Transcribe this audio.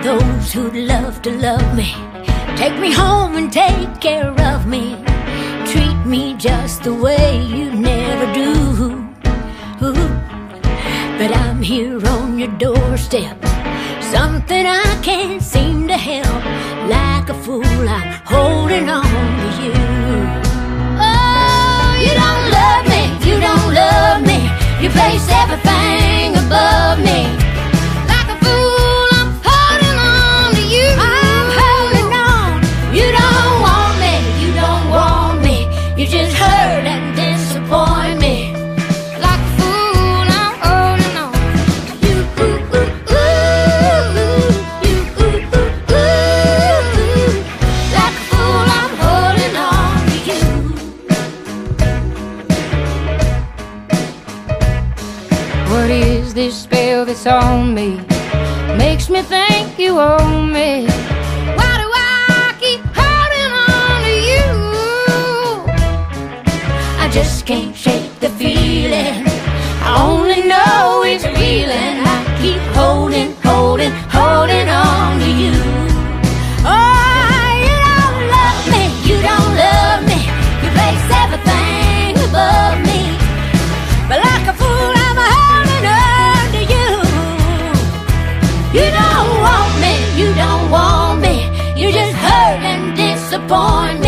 those who'd love to love me, take me home and take care of me, treat me just the way you never do. But I'm here on your doorstep, something I can't seem to help. Like a fool, I'm holding on to you. Oh, you don't love me, you don't love me, you place everything above me. Like a fool, I'm holding on to you. I'm holding on. You don't want me, you don't want me, you just hurt and disappoint me. Like a fool, I'm holding on to you. Like a fool, I'm holding on to you. What is this spell that's on me? Makes me think you own me. Why do I keep holding on to you? I just can't shake the feeling, I only know it's real, and I keep holding, holding, holding on to you. Oh, you don't love me, you don't love me, you place everything above me. But like a fool, I'm holding on to you. You don't want me, you don't want me, you just hurt and disappoint me.